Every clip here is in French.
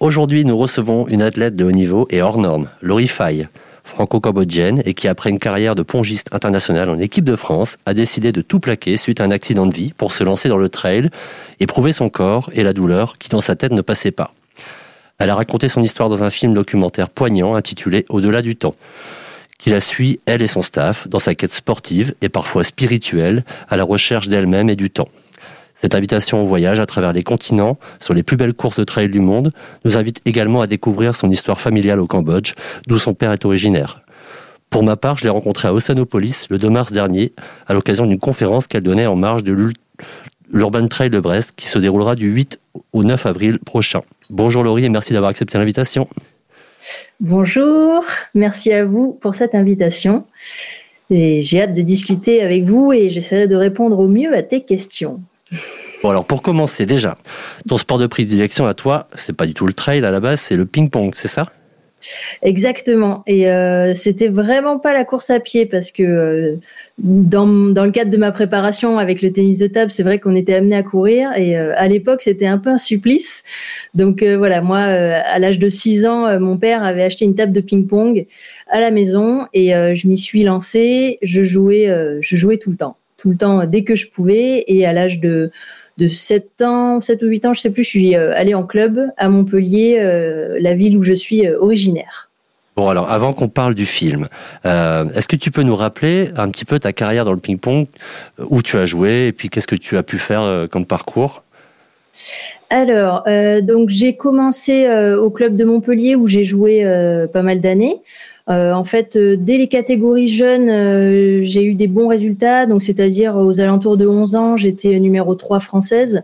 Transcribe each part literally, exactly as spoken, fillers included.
Aujourd'hui, nous recevons une athlète de haut niveau et hors norme, Laurie Faye, franco-cambodgienne, et qui, après une carrière de pongiste internationale en équipe de France, a décidé de tout plaquer suite à un accident de vie pour se lancer dans le trail et prouver son corps et la douleur qui, dans sa tête, ne passait pas. Elle a raconté son histoire dans un film documentaire poignant intitulé « Au-delà du temps », qui la suit, elle et son staff, dans sa quête sportive et parfois spirituelle, à la recherche d'elle-même et du temps. Cette invitation au voyage à travers les continents, sur les plus belles courses de trail du monde, nous invite également à découvrir son histoire familiale au Cambodge, d'où son père est originaire. Pour ma part, je l'ai rencontrée à Ossanopolis le deux mars dernier, à l'occasion d'une conférence qu'elle donnait en marge de l'Urban Trail de Brest, qui se déroulera du huit au neuf avril prochain. Bonjour Laurie et merci d'avoir accepté l'invitation. Bonjour, merci à vous pour cette invitation. Et j'ai hâte de discuter avec vous et j'essaierai de répondre au mieux à tes questions. Bon alors pour commencer déjà, ton sport de prédilection à toi, c'est pas du tout le trail à la base, c'est le ping-pong, c'est ça ? Exactement. Et euh, c'était vraiment pas la course à pied parce que euh, dans, dans le cadre de ma préparation avec le tennis de table, c'est vrai qu'on était amené à courir et euh, à l'époque c'était un peu un supplice. Donc euh, voilà, moi euh, à l'âge de six ans, euh, mon père avait acheté une table de ping-pong à la maison et euh, je m'y suis lancée. Je jouais, euh, je jouais tout le temps, tout le temps dès que je pouvais. Et à l'âge de de sept ans, sept ou huit ans, je sais plus, je suis allée en club à Montpellier, euh, la ville où je suis euh, originaire. Bon alors, avant qu'on parle du film, euh, est-ce que tu peux nous rappeler un petit peu ta carrière dans le ping-pong, où tu as joué et puis qu'est-ce que tu as pu faire euh, comme parcours ? Alors, euh, donc j'ai commencé euh, au club de Montpellier où j'ai joué euh, pas mal d'années. Euh, en fait, euh, dès les catégories jeunes, euh, j'ai eu des bons résultats. Donc, c'est-à-dire aux alentours de onze ans, j'étais numéro trois française.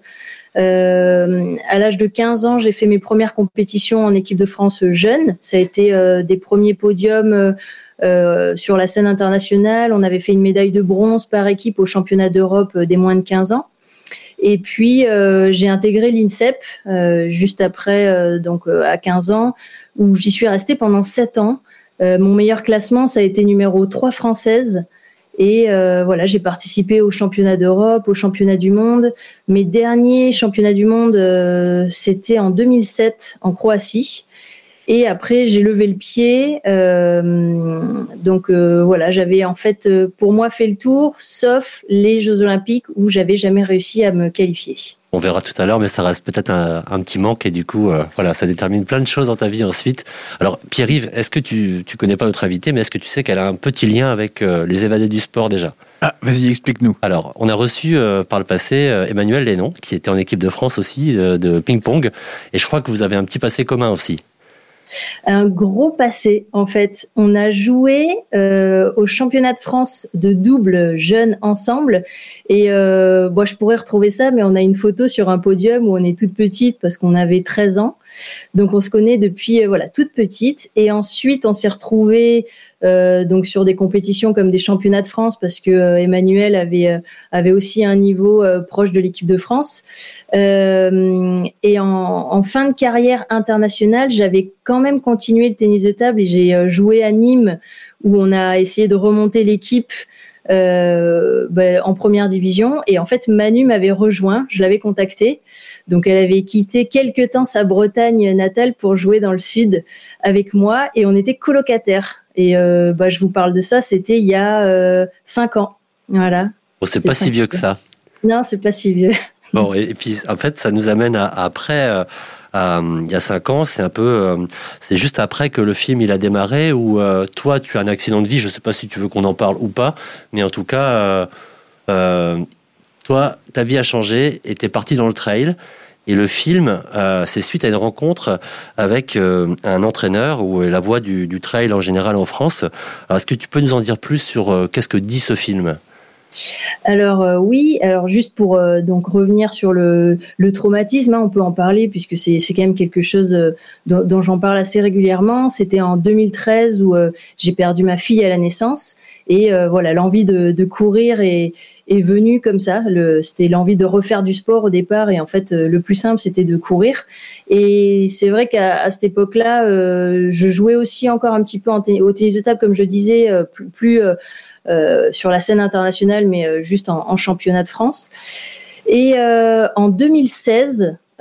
Euh, à l'âge de quinze ans, j'ai fait mes premières compétitions en équipe de France jeune. Ça a été euh, des premiers podiums euh, sur la scène internationale. On avait fait une médaille de bronze par équipe au championnat d'Europe des moins de quinze ans. Et puis, euh, j'ai intégré l'INSEP euh, juste après, euh, donc euh, à quinze ans, où j'y suis restée pendant sept ans. Euh, mon meilleur classement, ça a été numéro trois française. Et euh, voilà, j'ai participé aux championnats d'Europe, aux championnats du monde. Mes derniers championnats du monde, euh, c'était en deux mille sept en Croatie. Et après, j'ai levé le pied. Euh, donc euh, voilà, j'avais en fait euh, pour moi fait le tour, sauf les Jeux Olympiques où j'avais jamais réussi à me qualifier. On verra tout à l'heure, mais ça reste peut-être un, un petit manque et du coup, euh, voilà, ça détermine plein de choses dans ta vie ensuite. Alors, Pierre-Yves, est-ce que tu tu connais pas notre invitée, mais est-ce que tu sais qu'elle a un petit lien avec euh, les évadés du sport déjà ? Ah, vas-y, explique-nous. Alors, on a reçu euh, par le passé euh, Emmanuel Lénon, qui était en équipe de France aussi euh, de ping-pong, et je crois que vous avez un petit passé commun aussi. Un gros passé, en fait. On a joué euh, au championnat de France de double jeunes ensemble. Et euh, bon, je pourrais retrouver ça, mais on a une photo sur un podium où on est toute petite parce qu'on avait treize ans. Donc, on se connaît depuis euh, voilà toute petite. Et ensuite, on s'est retrouvés euh, donc sur des compétitions comme des championnats de France parce que euh, Emmanuel avait euh, avait aussi un niveau euh, proche de l'équipe de France. Euh, et en, en fin de carrière internationale, j'avais quand même continué le tennis de table et j'ai euh, joué à Nîmes où on a essayé de remonter l'équipe euh, bah, en première division. Et en fait, Manu m'avait rejoint, je l'avais contactée. Donc, elle avait quitté quelque temps sa Bretagne natale pour jouer dans le sud avec moi et on était colocataires. Et euh, bah, je vous parle de ça, c'était il y a euh, cinq ans. Voilà. Bon, c'est pas si vieux que ça. Non, c'est pas si vieux. Bon, et, et puis en fait, ça nous amène à, à après, euh, à, il y a cinq ans, c'est un peu, euh, c'est juste après que le film il a démarré où euh, toi tu as un accident de vie. Je sais pas si tu veux qu'on en parle ou pas, mais en tout cas, euh, euh, toi, ta vie a changé et t'es parti dans le trail. Et le film, euh, c'est suite à une rencontre avec euh, un entraîneur ou la voix du, du trail en général en France. Alors, est-ce que tu peux nous en dire plus sur euh, qu'est-ce que dit ce film ? Alors euh, oui, alors juste pour euh, donc revenir sur le, le traumatisme, hein, on peut en parler puisque c'est, c'est quand même quelque chose euh, dont, dont j'en parle assez régulièrement. C'était en deux mille treize où euh, j'ai perdu ma fille à la naissance et euh, voilà, l'envie de, de courir est, est venue comme ça. Le, c'était l'envie de refaire du sport au départ et en fait euh, le plus simple c'était de courir. Et c'est vrai qu'à à cette époque-là, euh, je jouais aussi encore un petit peu en t- au tennis de table comme je disais, euh, plus, plus euh, Euh, sur la scène internationale, mais euh, juste en, en championnat de France. Et euh, en deux mille seize,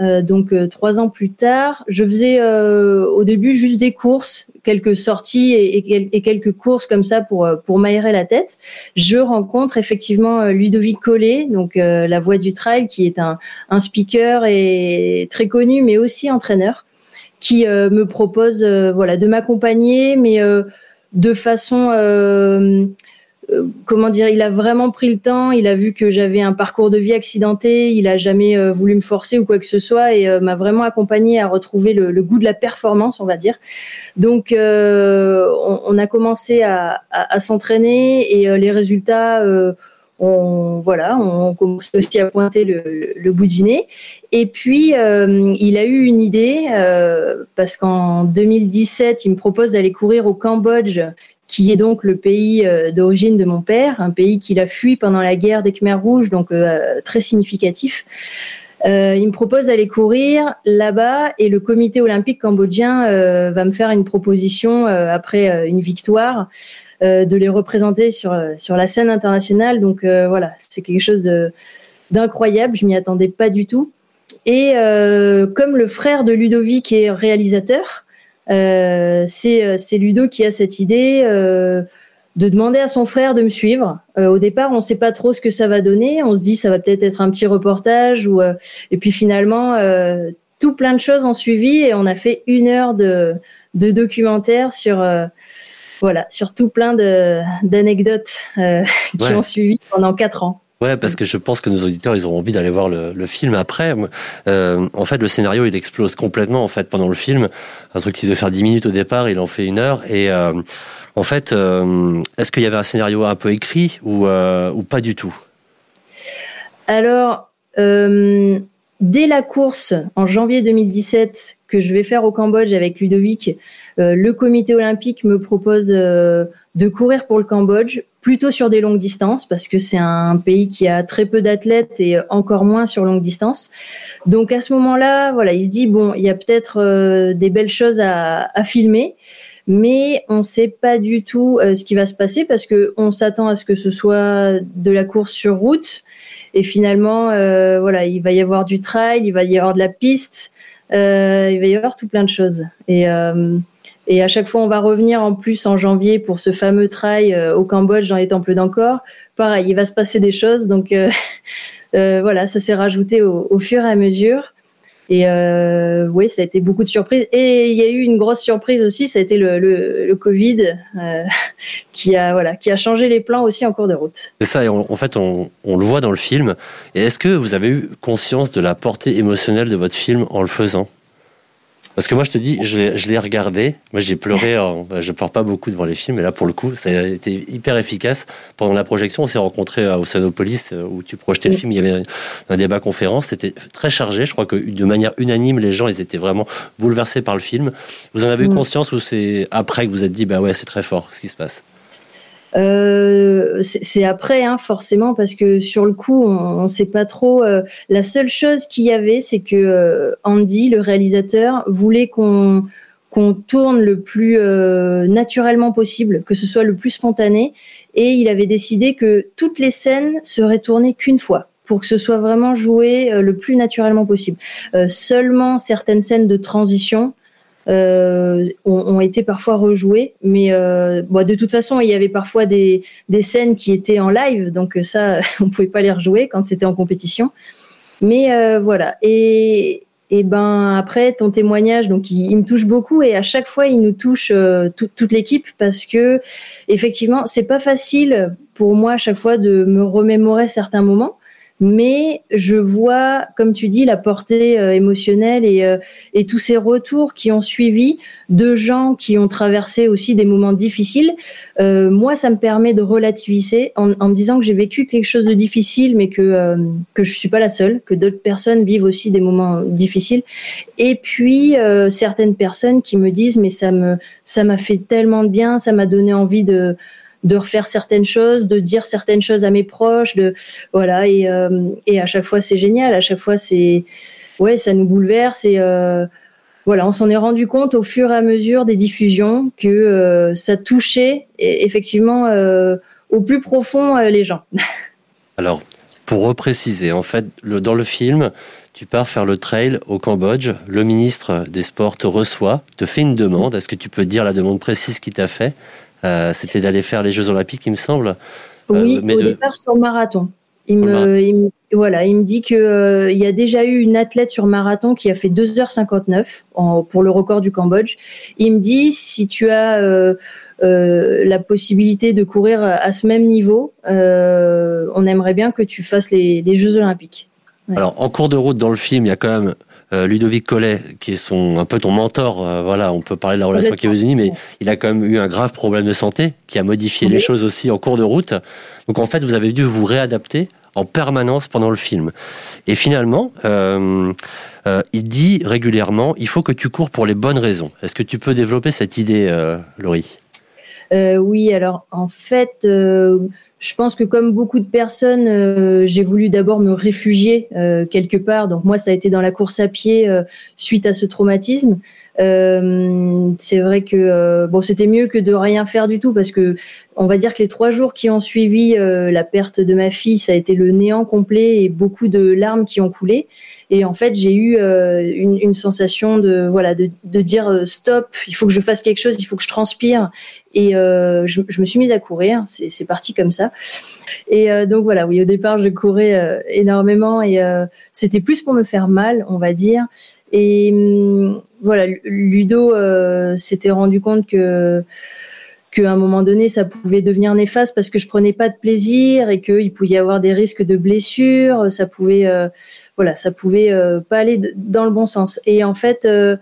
euh, donc euh, trois ans plus tard, je faisais euh, au début juste des courses, quelques sorties et, et, et quelques courses comme ça pour pour m'aérer la tête. Je rencontre effectivement Ludovic Collet, donc euh, la voix du trail, qui est un, un speaker et très connu, mais aussi entraîneur, qui euh, me propose euh, voilà de m'accompagner, mais euh, de façon euh, euh, comment dire, il a vraiment pris le temps, il a vu que j'avais un parcours de vie accidenté, il a jamais euh, voulu me forcer ou quoi que ce soit, et euh, m'a vraiment accompagné à retrouver le, le goût de la performance, on va dire. Donc euh, on, on a commencé à, à, à s'entraîner, et euh, les résultats euh, on voilà, on commence aussi à pointer le, le, le bout du nez. Et puis euh, il a eu une idée euh, parce qu'en deux mille dix-sept, il me propose d'aller courir au Cambodge, qui est donc le pays euh, d'origine de mon père, un pays qu'il a fui pendant la guerre des Khmers rouges, donc euh, très significatif. Euh, il me propose d'aller courir là-bas, et le comité olympique cambodgien euh, va me faire une proposition euh, après euh, une victoire, euh, de les représenter sur sur la scène internationale. Donc euh, voilà, c'est quelque chose de d'incroyable. Je m'y attendais pas du tout. Et euh, comme le frère de Ludovic est réalisateur, euh, c'est c'est Ludo qui a cette idée euh, de demander à son frère de me suivre. Euh, au départ, on ne sait pas trop ce que ça va donner. On se dit ça va peut-être être un petit reportage, ou euh, et puis finalement euh, tout plein de choses ont suivi, et on a fait une heure de de documentaire sur euh, voilà sur tout plein de d'anecdotes euh, qui ouais. ont suivi pendant quatre ans. Ouais, parce que je pense que nos auditeurs, ils auront envie d'aller voir le, le film après. Euh, en fait, le scénario, il explose complètement en fait pendant le film. Un truc qui devait faire dix minutes au départ, il en fait une heure. Et euh, en fait, euh, est-ce qu'il y avait un scénario un peu écrit ou euh, ou pas du tout? Alors, euh, dès la course en janvier deux mille dix-sept que je vais faire au Cambodge avec Ludovic, euh, le comité olympique me propose euh, de courir pour le Cambodge, plutôt sur des longues distances, parce que c'est un pays qui a très peu d'athlètes et encore moins sur longue distance. Donc à ce moment-là, voilà, il se dit bon, il y a peut-être euh, des belles choses à, à filmer, mais on ne sait pas du tout euh, ce qui va se passer, parce que on s'attend à ce que ce soit de la course sur route, et finalement, euh, voilà, il va y avoir du trail, il va y avoir de la piste, euh, il va y avoir tout plein de choses. Et euh, Et à chaque fois, on va revenir en plus en janvier pour ce fameux trail euh, au Cambodge, dans les temples d'Angkor. Pareil, il va se passer des choses. Donc euh, euh, voilà, ça s'est rajouté au, au fur et à mesure. Et euh, oui, ça a été beaucoup de surprises. Et il y a eu une grosse surprise aussi, ça a été le, le, le Covid euh, qui a voilà, qui a changé les plans aussi en cours de route. C'est ça, et on, en fait, on, on le voit dans le film. Et est-ce que vous avez eu conscience de la portée émotionnelle de votre film en le faisant ? Parce que moi, je te dis, je l'ai, je l'ai regardé. Moi, j'ai pleuré. En, je pleure pas beaucoup devant les films, mais là, pour le coup, ça a été hyper efficace. Pendant la projection, on s'est rencontrés à Ossanopolis, où tu projetais le film. Il y avait un débat conférence. C'était très chargé. Je crois que de manière unanime, les gens, ils étaient vraiment bouleversés par le film. Vous en avez eu conscience, ou c'est après que vous êtes dit, bah ouais, c'est très fort ce qui se passe? Euh, c'est, c'est après, hein, forcément, parce que sur le coup, on ne sait pas trop. Euh, la seule chose qu'il y avait, c'est que euh, Andy, le réalisateur, voulait qu'on qu'on tourne le plus euh, naturellement possible, que ce soit le plus spontané, et il avait décidé que toutes les scènes seraient tournées qu'une fois, pour que ce soit vraiment joué euh, le plus naturellement possible. Euh, seulement certaines scènes de transition Euh, ont, ont été parfois rejouées, mais euh, bon, de toute façon, il y avait parfois des, des scènes qui étaient en live, donc ça, on pouvait pas les rejouer quand c'était en compétition. Mais euh, voilà. Et, et ben après, ton témoignage, donc il, il me touche beaucoup, et à chaque fois, il nous touche euh, tout, toute l'équipe, parce que effectivement, c'est pas facile pour moi à chaque fois de me remémorer certains moments. Mais je vois, comme tu dis, la portée euh, émotionnelle et, euh, et tous ces retours qui ont suivi de gens qui ont traversé aussi des moments difficiles. Euh, moi, ça me permet de relativiser en, en me disant que j'ai vécu quelque chose de difficile, mais que euh, que je suis pas la seule, que d'autres personnes vivent aussi des moments difficiles. Et puis euh, certaines personnes qui me disent, mais ça me ça m'a fait tellement de bien, ça m'a donné envie de de refaire certaines choses, de dire certaines choses à mes proches, de voilà, et euh, et à chaque fois c'est génial, à chaque fois c'est ouais, ça nous bouleverse, et euh, voilà, on s'en est rendu compte au fur et à mesure des diffusions que euh, ça touchait effectivement euh, au plus profond euh, les gens. Alors, pour repréciser, en fait, le, dans le film, tu pars faire le trail au Cambodge. Le ministre des Sports te reçoit, te fait une demande. Est-ce que tu peux dire la demande précise qu'il t'a fait ? euh, C'était d'aller faire les Jeux Olympiques, il me semble. Oui, euh, mais au de... départ sur le marathon. Il me, il me, voilà, il me dit que euh, il y a déjà eu une athlète sur marathon qui a fait deux heures cinquante-neuf en, pour le record du Cambodge. Il me dit si tu as euh, euh, la possibilité de courir à ce même niveau, euh, on aimerait bien que tu fasses les, les Jeux Olympiques. Ouais. Alors en cours de route dans le film, il y a quand même euh, Ludovic Collet qui est son un peu ton mentor. Euh, voilà, on peut parler de la relation avec les États-Unis, mais il a quand même eu un grave problème de santé qui a modifié oui. les choses aussi en cours de route. Donc en fait, vous avez dû vous réadapter en permanence pendant le film. Et finalement, euh, euh, il dit régulièrement, il faut que tu cours pour les bonnes raisons. Est-ce que tu peux développer cette idée, euh, Laurie ? euh, Oui, alors en fait, euh, je pense que comme beaucoup de personnes, euh, j'ai voulu d'abord me réfugier euh, quelque part. Donc moi, ça a été dans la course à pied euh, suite à ce traumatisme. Euh, c'est vrai que euh, bon, c'était mieux que de rien faire du tout parce que on va dire que les trois jours qui ont suivi euh, la perte de ma fille, ça a été le néant complet et beaucoup de larmes qui ont coulé. Et en fait, j'ai eu euh, une, une sensation de voilà de, de dire euh, stop, il faut que je fasse quelque chose, il faut que je transpire. Et euh, je, je me suis mise à courir. C'est, c'est parti comme ça. Et euh, donc voilà, oui, au départ, je courais euh, énormément et euh, c'était plus pour me faire mal, on va dire. Et hum, voilà, Ludo euh, s'était rendu compte que qu'à un moment donné, ça pouvait devenir néfaste parce que je prenais pas de plaisir et qu'il pouvait y avoir des risques de blessures. Ça pouvait, euh, voilà, ça pouvait euh, pas aller d- dans le bon sens. Et en fait, euh,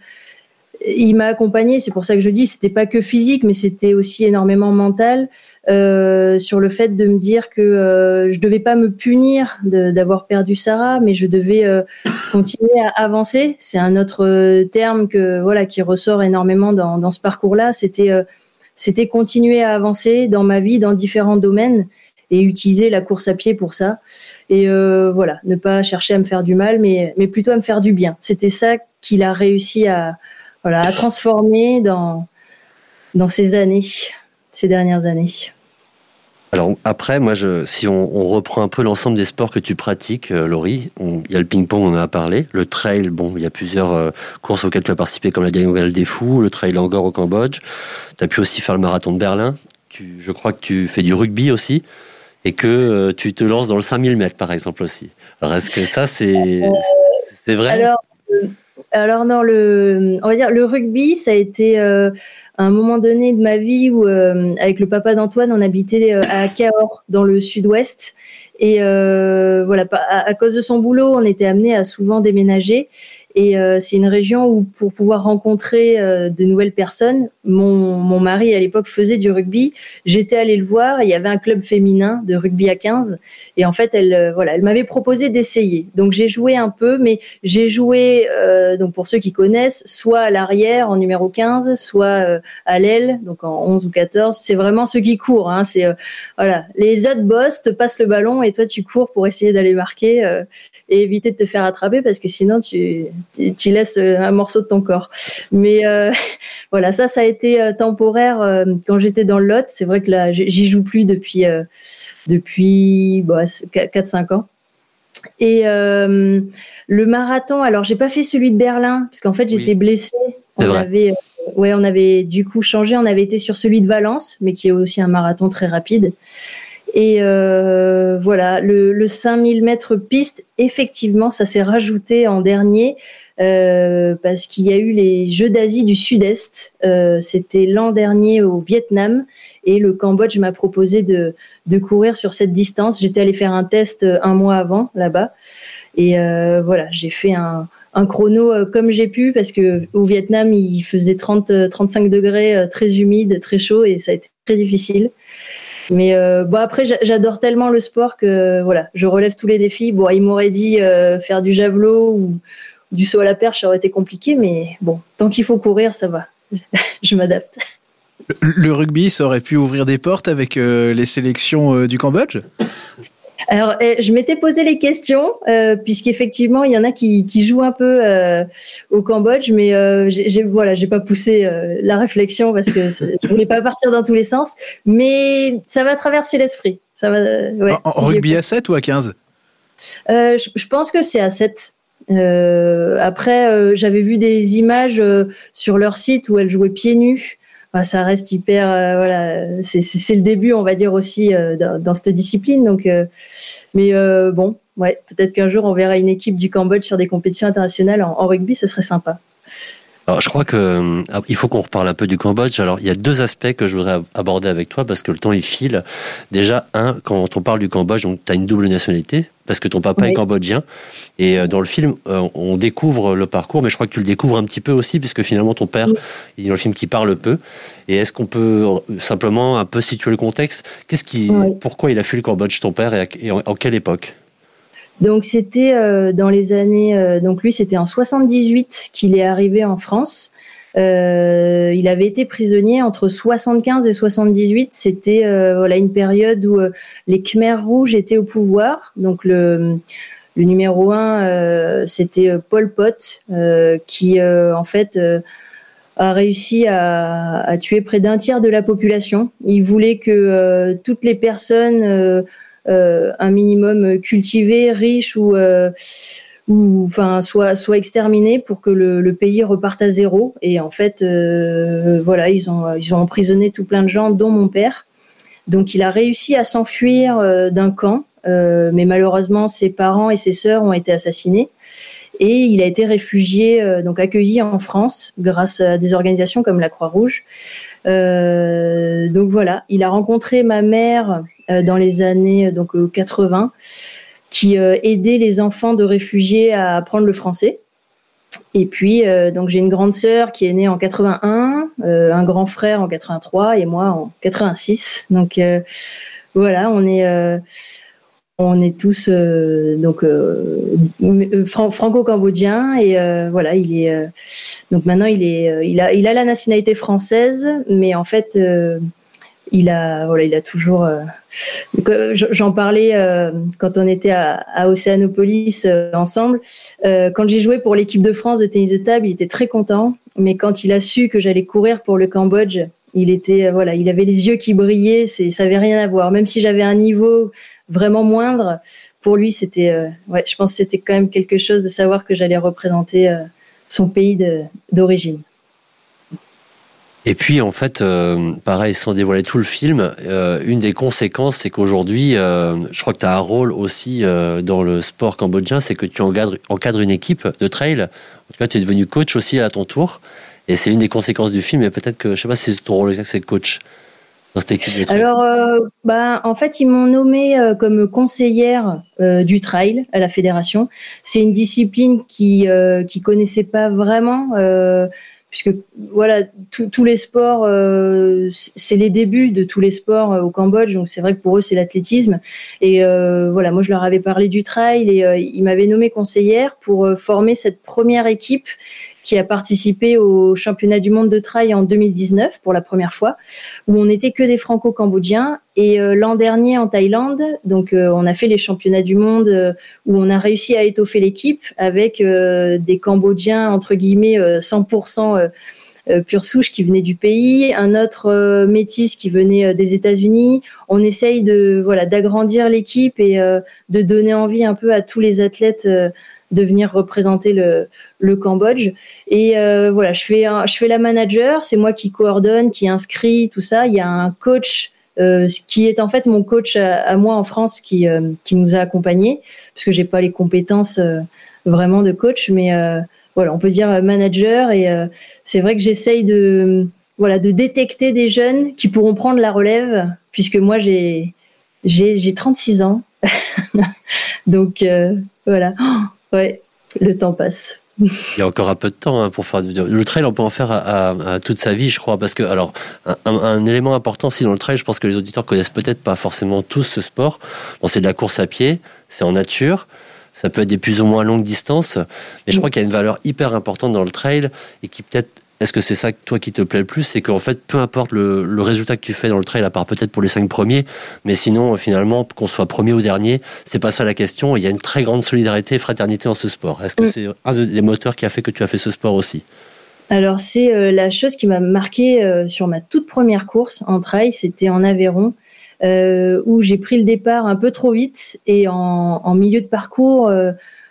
il m'a accompagnée. C'est pour ça que je dis, c'était pas que physique, mais c'était aussi énormément mental euh, sur le fait de me dire que euh, je devais pas me punir de, d'avoir perdu Sarah, mais je devais euh, continuer à avancer. C'est un autre euh, terme que voilà qui ressort énormément dans, dans ce parcours-là. C'était euh, C'était continuer à avancer dans ma vie, dans différents domaines et utiliser la course à pied pour ça. Et euh, voilà, ne pas chercher à me faire du mal, mais, mais plutôt à me faire du bien. C'était ça qu'il a réussi à, voilà, à transformer dans, dans ces années, ces dernières années. Alors après, moi, je, si on, on reprend un peu l'ensemble des sports que tu pratiques, euh, Laurie, on, il y a le ping-pong, on en a parlé, le trail, bon, il y a plusieurs euh, courses auxquelles tu as participé, comme la Diagonale des Fous, le trail Angkor au Cambodge. Tu as pu aussi faire le marathon de Berlin. Tu, je crois que tu fais du rugby aussi et que euh, tu te lances dans le cinq mille mètres, par exemple, aussi. Alors, est-ce que ça, c'est, euh, c'est vrai ? Alors, euh, alors non, le, on va dire le rugby, ça a été euh, un moment donné de ma vie où, euh, avec le papa d'Antoine, on habitait à Cahors, dans le sud-ouest. Et euh, voilà, à, à cause de son boulot, on était amené à souvent déménager. Et euh, c'est une région où, pour pouvoir rencontrer euh, de nouvelles personnes, mon, mon mari à l'époque faisait du rugby. J'étais allée le voir. Et il y avait un club féminin de rugby à quinze. Et en fait, elle, euh, voilà, elle m'avait proposé d'essayer. Donc j'ai joué un peu, mais j'ai joué, euh, donc pour ceux qui connaissent, soit à l'arrière en numéro quinze, soit euh, à l'aile, donc en onze ou quatorze. C'est vraiment ceux qui courent. Hein. C'est euh, voilà, les autres boss te passent le ballon et toi tu cours pour essayer d'aller marquer euh, et éviter de te faire attraper parce que sinon tu tu, tu laisses un morceau de ton corps. Mais euh, voilà, ça, ça a été euh, temporaire euh, quand j'étais dans le Lot. C'est vrai que là, j'y joue plus depuis euh, depuis bah, quatre cinq ans. Et euh, le marathon, alors j'ai pas fait celui de Berlin parce qu'en fait j'étais oui. blessée. C'est on vrai. avait, euh, ouais, on avait du coup changé. On avait été sur celui de Valence, mais qui est aussi un marathon très rapide. Et euh, voilà, le, le cinq mille mètres piste, effectivement, ça s'est rajouté en dernier euh, parce qu'il y a eu les Jeux d'Asie du Sud-Est. Euh, c'était l'an dernier au Vietnam et le Cambodge m'a proposé de, de courir sur cette distance. J'étais allée faire un test un mois avant là-bas et euh, voilà, j'ai fait un, un chrono euh, comme j'ai pu parce que au Vietnam il faisait trente à trente-cinq degrés, euh, très humide, très chaud et ça a été très difficile. Mais euh, bon après j'adore tellement le sport que voilà, je relève tous les défis. Bon, il m'aurait dit euh, faire du javelot ou du saut à la perche, ça aurait été compliqué, mais bon, tant qu'il faut courir, ça va. Je m'adapte. Le, le rugby, ça aurait pu ouvrir des portes avec euh, les sélections euh, du Cambodge ? Alors, euh, je m'étais posé les questions, euh, puisqu'effectivement, il y en a qui, qui jouent un peu euh, au Cambodge, mais euh, j'ai, j'ai, voilà, j'ai pas poussé euh, la réflexion parce que je voulais pas partir dans tous les sens, mais ça va traverser l'esprit. Ça va. Ouais, en en rugby à sept ou à quinze ? euh, je, je pense que c'est à sept. Euh, après, euh, j'avais vu des images euh, sur leur site où elles jouaient pieds nus. Enfin, ça reste hyper, euh, voilà, c'est, c'est, c'est le début, on va dire aussi euh, dans, dans cette discipline. Donc, euh, mais euh, bon, ouais, peut-être qu'un jour on verra une équipe du Cambodge sur des compétitions internationales en, en rugby, ça serait sympa. Alors, je crois que euh, il faut qu'on reparle un peu du Cambodge. Alors, il y a deux aspects que je voudrais aborder avec toi parce que le temps il file. Déjà, un, quand on parle du Cambodge, donc tu as une double nationalité parce que ton papa oui. est cambodgien et euh, dans le film euh, on découvre le parcours, mais je crois que tu le découvres un petit peu aussi puisque finalement ton père, oui. il est dans le film qui parle peu. Et est-ce qu'on peut simplement un peu situer le contexte ? Qu'est-ce qui, oui. Pourquoi il a fui le Cambodge ton père et, à, et en, en quelle époque ? Donc c'était euh, dans les années, euh, donc lui c'était en soixante-dix-huit qu'il est arrivé en France. Euh, il avait été prisonnier entre soixante-quinze et soixante-dix-huit. C'était euh, voilà une période où euh, les Khmers rouges étaient au pouvoir. Donc le le numéro un euh, c'était Pol Pot euh, qui euh, en fait euh, a réussi à, à tuer près d'un tiers de la population. Il voulait que euh, toutes les personnes euh, Euh, un minimum cultivé, riche ou euh, ou enfin soit soit exterminé pour que le, le pays reparte à zéro. Et en fait, euh, voilà, ils ont ils ont emprisonné tout plein de gens, dont mon père. Donc il a réussi à s'enfuir euh, d'un camp, euh, mais malheureusement ses parents et ses sœurs ont été assassinés. Et il a été réfugié, euh, donc accueilli en France grâce à des organisations comme la Croix-Rouge. Euh, donc voilà, il a rencontré ma mère euh, dans les années donc euh, quatre-vingts, qui euh, aidait les enfants de réfugiés à apprendre le français. Et puis euh, donc j'ai une grande sœur qui est née en quatre-vingt-un, euh, un grand frère en quatre-vingt-trois et moi en quatre-vingt-six. Donc euh, voilà, on est euh, on est tous euh, donc euh, fran- franco-cambodgiens et euh, voilà, il est euh, donc maintenant il est euh, il a il a la nationalité française, mais en fait euh, il a voilà il a toujours euh, j'en parlais euh, quand on était à, à Océanopolis euh, ensemble. Euh, quand j'ai joué pour l'équipe de France de tennis de table, il était très content, mais quand il a su que j'allais courir pour le Cambodge, il était euh, voilà il avait les yeux qui brillaient. C'est ça avait rien à voir, même si j'avais un niveau vraiment moindre, pour lui c'était euh, ouais je pense que c'était quand même quelque chose de savoir que j'allais représenter euh, son pays de, d'origine. Et puis en fait, euh, pareil, sans dévoiler tout le film, euh, une des conséquences, c'est qu'aujourd'hui, euh, je crois que tu as un rôle aussi euh, dans le sport cambodgien, c'est que tu encadres, encadres une équipe de trail. En tout cas, tu es devenu coach aussi à ton tour, et c'est une des conséquences du film. Et peut-être que, je sais pas si c'est ton rôle exact, c'est coach dans cette équipe de trail. Alors, euh, bah, en fait, ils m'ont nommée euh, comme conseillère euh, du trail à la fédération. C'est une discipline qui euh, qui connaissait pas vraiment. Euh, puisque voilà, tous les sports, euh, c'est les débuts de tous les sports euh, au Cambodge, donc c'est vrai que pour eux c'est l'athlétisme. Et euh, voilà, moi je leur avais parlé du trail et euh, ils m'avaient nommée conseillère pour euh, former cette première équipe qui a participé au championnat du monde de trail en deux mille dix-neuf pour la première fois, où on n'était que des franco-cambodgiens. Et euh, l'an dernier en Thaïlande, donc euh, on a fait les championnats du monde euh, où on a réussi à étoffer l'équipe avec euh, des Cambodgiens entre guillemets euh, cent pour cent euh, euh, pure souche qui venaient du pays, un autre euh, métis qui venait euh, des États-Unis. On essaye de voilà d'agrandir l'équipe et euh, de donner envie un peu à tous les athlètes euh, de venir représenter le, le Cambodge. Et euh, voilà, je fais, un, je fais la manager, c'est moi qui coordonne, qui inscrit, tout ça. Il y a un coach euh, qui est en fait mon coach à, à moi en France qui, euh, qui nous a accompagnés, parce que j'ai pas les compétences euh, vraiment de coach, mais euh, voilà, on peut dire manager. Et euh, c'est vrai que j'essaye de, voilà, de détecter des jeunes qui pourront prendre la relève, puisque moi j'ai, j'ai, j'ai trente-six ans. Donc euh, voilà. Ouais, le temps passe. Il y a encore un peu de temps hein, pour faire le trail. On peut en faire à, à, à toute sa vie, je crois, parce que alors un, un élément important aussi dans le trail, je pense que les auditeurs connaissent peut-être pas forcément tous ce sport. Bon, c'est de la course à pied, c'est en nature. Ça peut être des plus ou moins longues distances, mais je crois qu'il y a une valeur hyper importante dans le trail et qui peut-être. Est-ce que c'est ça, toi, qui te plaît le plus? C'est qu'en fait, peu importe le, le résultat que tu fais dans le trail, à part peut-être pour les cinq premiers, mais sinon, finalement, qu'on soit premier ou dernier, c'est pas ça la question. Il y a une très grande solidarité et fraternité dans ce sport. Est-ce que oui. c'est un des moteurs qui a fait que tu as fait ce sport aussi? Alors, c'est euh, la chose qui m'a marqué euh, sur ma toute première course en trail, c'était en Aveyron, euh, où j'ai pris le départ un peu trop vite et en, en milieu de parcours... Euh,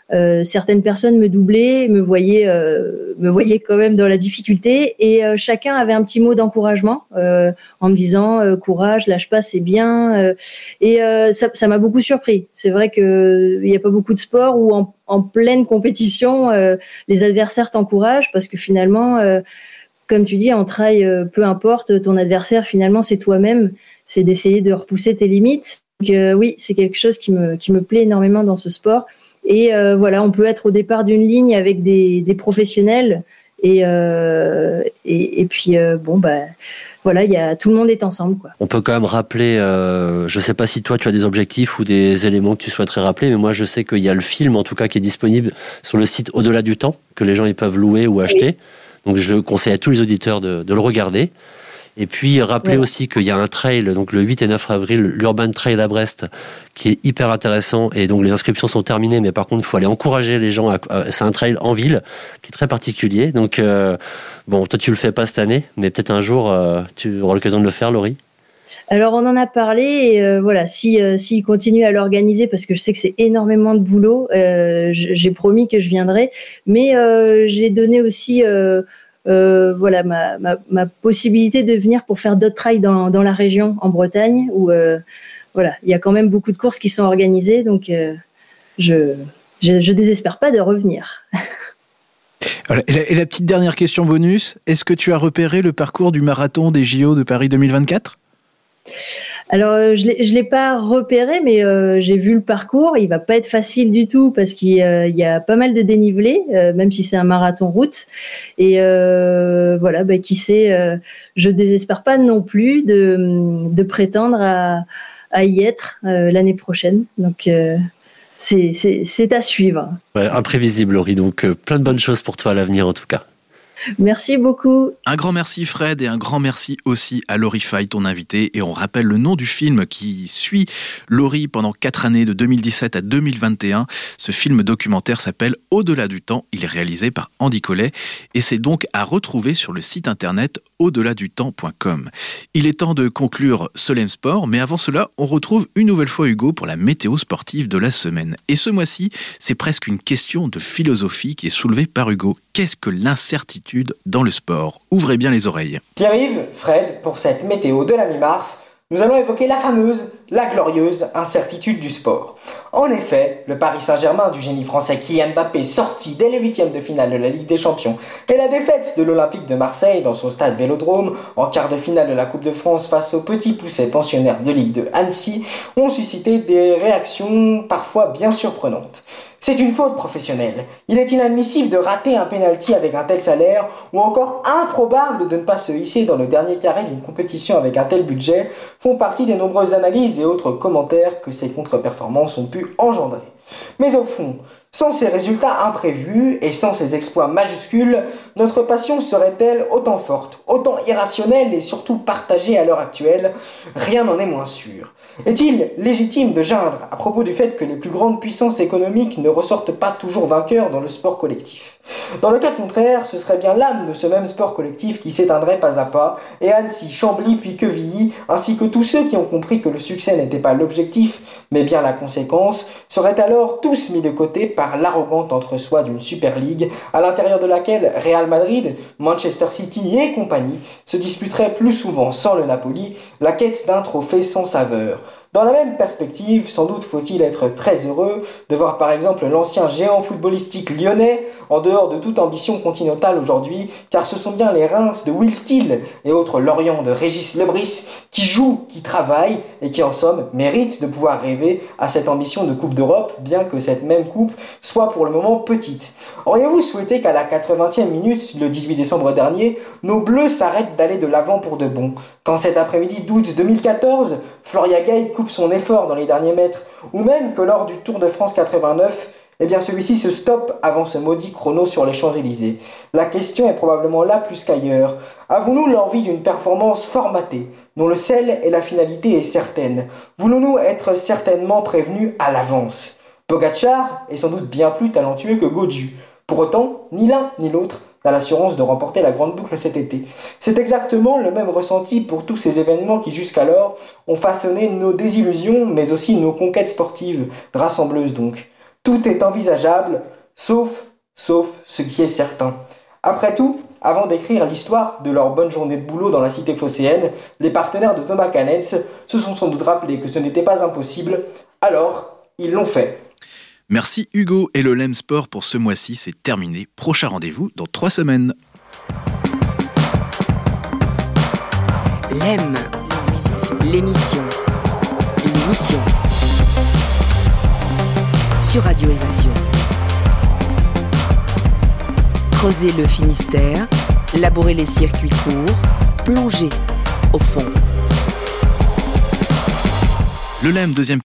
euh, certaines personnes me doublaient, me voyaient, euh, me voyaient quand même dans la difficulté, et euh, chacun avait un petit mot d'encouragement euh, en me disant euh, courage, lâche pas, c'est bien. Euh, et euh, ça, ça m'a beaucoup surpris. C'est vrai que il y a pas beaucoup de sports où en, en pleine compétition, euh, les adversaires t'encouragent, parce que finalement. Euh, Comme tu dis, en trail, euh, peu importe, ton adversaire, finalement, c'est toi-même. C'est d'essayer de repousser tes limites. Donc, euh, oui, c'est quelque chose qui me, qui me plaît énormément dans ce sport. Et euh, voilà, on peut être au départ d'une ligne avec des, des professionnels. Et, euh, et, et puis, euh, bon, bah, voilà, y a, tout le monde est ensemble, quoi. On peut quand même rappeler, euh, je sais pas si toi tu as des objectifs ou des éléments que tu souhaiterais rappeler, mais moi je sais qu'il y a le film, en tout cas, qui est disponible sur le site Au-delà du temps, que les gens ils peuvent louer ou acheter. Oui. Donc je le conseille à tous les auditeurs de, de le regarder. Et puis rappeler ouais. aussi qu'il y a un trail, donc le huit et neuf avril, l'Urban Trail à Brest, qui est hyper intéressant. Et donc les inscriptions sont terminées, mais par contre il faut aller encourager les gens. À, à, c'est un trail en ville qui est très particulier. Donc euh, bon, toi tu le fais pas cette année, mais peut-être un jour euh, tu auras l'occasion de le faire, Laurie. Alors on en a parlé, et euh, voilà, si euh, s'il continue à l'organiser, parce que je sais que c'est énormément de boulot, euh, j'ai promis que je viendrai, mais euh, j'ai donné aussi euh, euh, voilà ma, ma ma possibilité de venir pour faire d'autres trails dans dans la région, en Bretagne, où euh, voilà, il y a quand même beaucoup de courses qui sont organisées, donc euh, je, je je désespère pas de revenir. Voilà. Et, la, et la petite dernière question bonus, est-ce que tu as repéré le parcours du marathon des J O de Paris deux mille vingt-quatre ? Alors, euh, je l'ai, je l'ai pas repéré, mais euh, j'ai vu le parcours. Il va pas être facile du tout, parce qu'il euh, y a pas mal de dénivelé, euh, même si c'est un marathon route. Et euh, voilà, bah, qui sait, euh, je désespère pas non plus de, de prétendre à, à y être euh, l'année prochaine. Donc, euh, c'est, c'est, c'est à suivre. Ouais, imprévisible, Laurie. Donc, euh, plein de bonnes choses pour toi à l'avenir, en tout cas. Merci beaucoup. Un grand merci Fred, et un grand merci aussi à Laurie Faye, ton invité. Et on rappelle le nom du film qui suit Laurie pendant quatre années, de deux mille dix-sept à deux mille vingt et un. Ce film documentaire s'appelle Au-delà du temps. Il est réalisé par Andy Collet, et c'est donc à retrouver sur le site internet au delà du temps point com. Il est temps de conclure Solem Sport, mais avant cela, on retrouve une nouvelle fois Hugo pour la météo sportive de la semaine. Et ce mois-ci, c'est presque une question de philosophie qui est soulevée par Hugo. Qu'est-ce que l'incertitude dans le sport? Ouvrez bien les oreilles. Pierre-Yves, Fred, pour cette météo de la mi-mars, nous allons évoquer la fameuse, la glorieuse incertitude du sport. En effet, le Paris Saint-Germain du génie français Kylian Mbappé, sorti dès les huitièmes de finale de la Ligue des Champions, et la défaite de l'Olympique de Marseille dans son stade Vélodrome en quart de finale de la Coupe de France face aux petits poussets pensionnaires de Ligue deux Annecy, ont suscité des réactions parfois bien surprenantes. C'est une faute professionnelle. Il est inadmissible de rater un penalty avec un tel salaire, ou encore improbable de ne pas se hisser dans le dernier carré d'une compétition avec un tel budget, font partie des nombreuses analyses et autres commentaires que ces contre-performances ont pu engendrer. Mais au fond, sans ces résultats imprévus et sans ces exploits majuscules, notre passion serait-elle autant forte, autant irrationnelle et surtout partagée à l'heure actuelle? Rien n'en est moins sûr. Est-il légitime de geindre à propos du fait que les plus grandes puissances économiques ne ressortent pas toujours vainqueurs dans le sport collectif? Dans le cas contraire, ce serait bien l'âme de ce même sport collectif qui s'éteindrait pas à pas, et Annecy, Chambly puis Quevilly, ainsi que tous ceux qui ont compris que le succès n'était pas l'objectif, mais bien la conséquence, seraient alors tous mis de côté par l'arrogante entre-soi d'une Super League, à l'intérieur de laquelle Real Madrid, Manchester City et compagnie se disputeraient plus souvent sans le Napoli la quête d'un trophée sans saveur. Dans la même perspective, sans doute faut-il être très heureux de voir par exemple l'ancien géant footballistique lyonnais en dehors de toute ambition continentale aujourd'hui, car ce sont bien les Reims de Will Steele et autres Lorient de Régis Lebris qui jouent, qui travaillent et qui en somme méritent de pouvoir rêver à cette ambition de Coupe d'Europe, bien que cette même coupe soit pour le moment petite. Auriez-vous souhaité qu'à la quatre-vingtième minute, le dix-huit décembre dernier, nos Bleus s'arrêtent d'aller de l'avant pour de bon, quand cet après-midi d'août deux mille quatorze, Floria Gay coupe son effort dans les derniers mètres, ou même que lors du Tour de France quatre-vingt-neuf, eh bien celui-ci se stoppe avant ce maudit chrono sur les Champs-Élysées. La question est probablement là plus qu'ailleurs. Avons-nous l'envie d'une performance formatée, dont le sel et la finalité est certaine? Voulons-nous être certainement prévenus à l'avance? Pogačar est sans doute bien plus talentueux que Gaudu. Pour autant, ni l'un ni l'autre n'a l'assurance de remporter la grande boucle cet été. C'est exactement le même ressenti pour tous ces événements qui jusqu'alors ont façonné nos désillusions, mais aussi nos conquêtes sportives, rassembleuses donc. Tout est envisageable, sauf, sauf ce qui est certain. Après tout, avant d'écrire l'histoire de leur bonne journée de boulot dans la cité phocéenne, les partenaires de Thomas Canetz se sont sans doute rappelés que ce n'était pas impossible, alors ils l'ont fait. Merci Hugo, et le L E M Sport pour ce mois-ci, c'est terminé. Prochain rendez-vous dans trois semaines. L E M, l'émission, l'émission, sur Radio Évasion. Creuser le Finistère, labourer les circuits courts, plonger au fond. Le L E M, deuxième